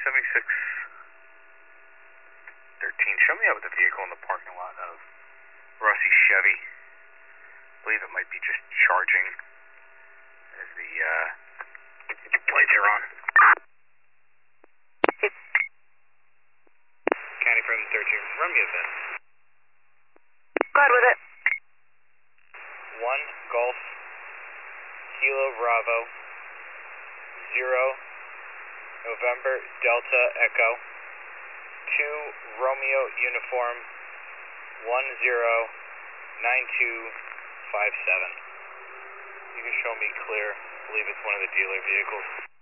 Show me out with the vehicle in the parking lot of Rossi Chevy. I believe it might be just charging as the lights are on. County from 13, run me a VIN. Go ahead with it. 1 Golf Kilo Bravo 0 November Delta Echo 2 Romeo Uniform 109257. You can show me clear. I believe it's one of the dealer vehicles.